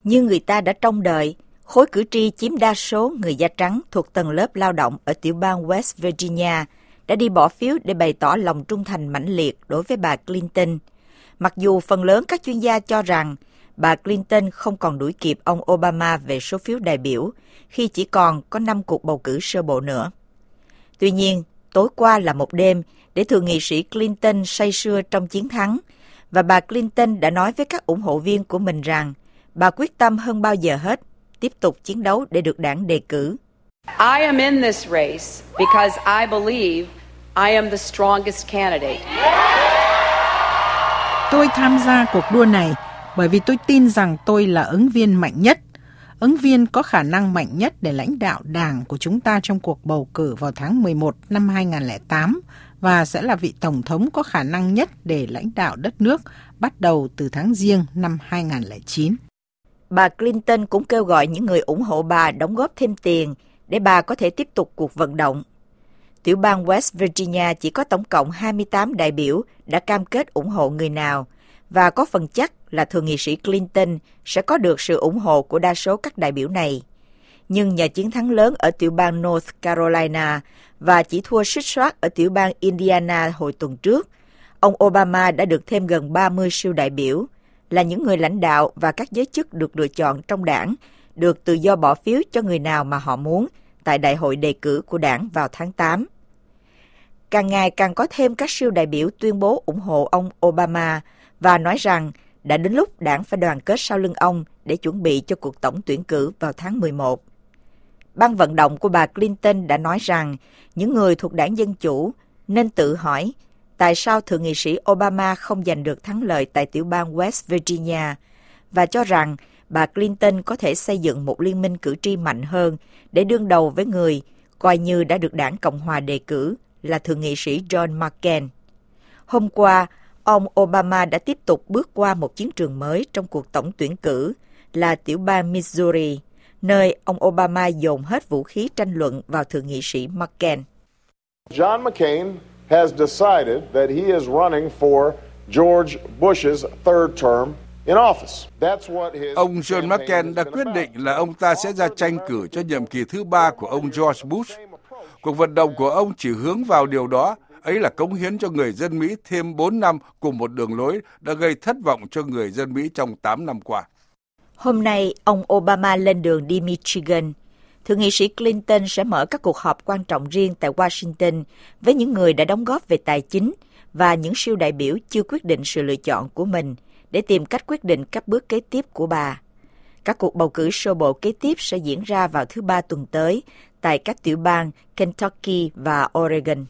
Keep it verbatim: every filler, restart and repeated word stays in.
Như người ta đã trông đợi, khối cử tri chiếm đa số người da trắng thuộc tầng lớp lao động ở tiểu bang West Virginia đã đi bỏ phiếu để bày tỏ lòng trung thành mãnh liệt đối với bà Clinton. Mặc dù phần lớn các chuyên gia cho rằng bà Clinton không còn đuổi kịp ông Obama về số phiếu đại biểu khi chỉ còn có năm cuộc bầu cử sơ bộ nữa. Tuy nhiên, tối qua là một đêm để thượng nghị sĩ Clinton say sưa trong chiến thắng, và bà Clinton đã nói với các ủng hộ viên của mình rằng bà quyết tâm hơn bao giờ hết tiếp tục chiến đấu để được đảng đề cử. I am in this race because I believe I am the strongest candidate. Tôi tham gia cuộc đua này bởi vì tôi tin rằng tôi là ứng viên mạnh nhất, ứng viên có khả năng mạnh nhất để lãnh đạo đảng của chúng ta trong cuộc bầu cử vào tháng mười một năm hai nghìn không trăm lẻ tám và sẽ là vị tổng thống có khả năng nhất để lãnh đạo đất nước bắt đầu từ tháng Giêng năm hai nghìn không trăm lẻ chín. Bà Clinton cũng kêu gọi những người ủng hộ bà đóng góp thêm tiền để bà có thể tiếp tục cuộc vận động. Tiểu bang West Virginia chỉ có tổng cộng hai mươi tám đại biểu đã cam kết ủng hộ người nào, và có phần chắc là thượng nghị sĩ Clinton sẽ có được sự ủng hộ của đa số các đại biểu này. Nhưng nhờ chiến thắng lớn ở tiểu bang North Carolina và chỉ thua suýt soát ở tiểu bang Indiana hồi tuần trước, ông Obama đã được thêm gần ba mươi siêu đại biểu, là những người lãnh đạo và các giới chức được lựa chọn trong đảng, được tự do bỏ phiếu cho người nào mà họ muốn tại đại hội đề cử của đảng vào tháng tám. Càng ngày càng có thêm các siêu đại biểu tuyên bố ủng hộ ông Obama và nói rằng đã đến lúc đảng phải đoàn kết sau lưng ông để chuẩn bị cho cuộc tổng tuyển cử vào tháng mười một. Ban vận động của bà Clinton đã nói rằng những người thuộc đảng Dân Chủ nên tự hỏi tại sao thượng nghị sĩ Obama không giành được thắng lợi tại tiểu bang West Virginia, và cho rằng bà Clinton có thể xây dựng một liên minh cử tri mạnh hơn để đương đầu với người coi như đã được đảng Cộng hòa đề cử là thượng nghị sĩ John McCain. Hôm qua, ông Obama đã tiếp tục bước qua một chiến trường mới trong cuộc tổng tuyển cử là tiểu bang Missouri, nơi ông Obama dồn hết vũ khí tranh luận vào thượng nghị sĩ McCain. John McCain has decided that he is running for George Bush's third term in office. That's what his Ông John McCain đã quyết định là ông ta sẽ ra tranh cử cho nhiệm kỳ thứ ba của ông George Bush. Cuộc vận động của ông chỉ hướng vào điều đó, ấy là cống hiến cho người dân Mỹ thêm bốn năm cùng một đường lối đã gây thất vọng cho người dân Mỹ trong tám năm qua. Hôm nay, ông Obama lên đường đi Michigan. Thượng nghị sĩ Clinton sẽ mở các cuộc họp quan trọng riêng tại Washington với những người đã đóng góp về tài chính và những siêu đại biểu chưa quyết định sự lựa chọn của mình để tìm cách quyết định các bước kế tiếp của bà. Các cuộc bầu cử sơ bộ kế tiếp sẽ diễn ra vào thứ Ba tuần tới tại các tiểu bang Kentucky và Oregon.